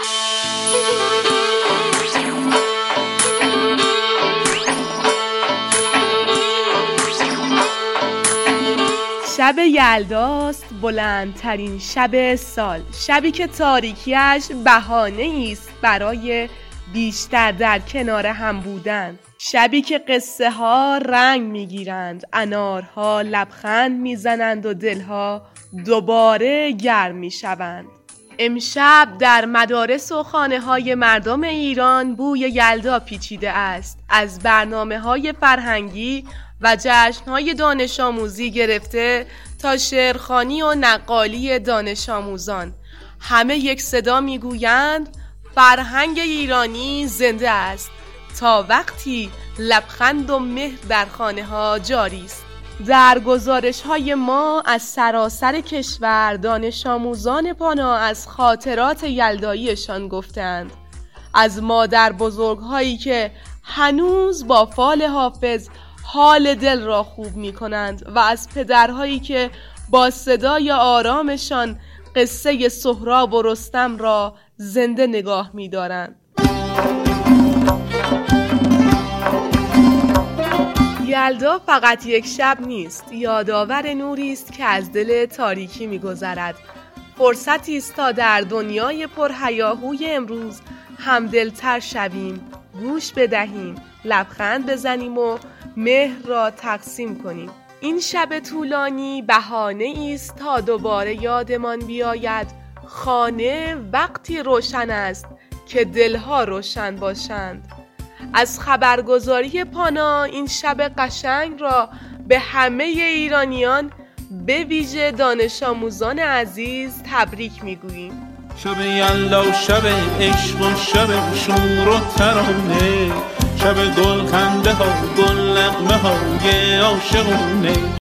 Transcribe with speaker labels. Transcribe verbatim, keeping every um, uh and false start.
Speaker 1: شب یلداست بلندترین شب سال، شبی که تاریکیش بهانه‌ای است برای بیشتر در کنار هم بودن، شبی که قصه ها رنگ میگیرند، انارها لبخند میزنند و دلها دوباره گرم میشوند. امشب در مدارس و خانه های مردم ایران بوی یلدا پیچیده است. از برنامه های فرهنگی و جشن های دانش آموزی گرفته تا شعرخوانی و نقالی دانش آموزان، همه یک صدا میگویند فرهنگ ایرانی زنده است تا وقتی لبخند و مهر در خانه ها جاری است. در گزارش های ما از سراسر کشور دانش آموزان پانا از خاطرات یلداییشان گفتند، از مادر بزرگ هایی که هنوز با فال حافظ حال دل را خوب می کنند و از پدرهایی که با صدای آرامشان قصه سهراب و رستم را زنده نگاه می دارند. یلدا فقط یک شب نیست، یادآور نوری است که از دل تاریکی می گذرد. فرصتی است تا در دنیای پرهیاهوی امروز همدلتر شویم، گوش بدهیم، لبخند بزنیم و مهر را تقسیم کنیم. این شب طولانی بهانه است تا دوباره یادمان بیاید خانه وقتی روشن است که دلها روشن باشند. از خبرگزاری پانا این شب قشنگ را به همه ایرانیان به ویژه دانش آموزان عزیز تبریک میگوییم.
Speaker 2: شب یلدا، شب عشق و شب شور و ترانه، شب گل خنده ها، گل نغمه های عاشقونه.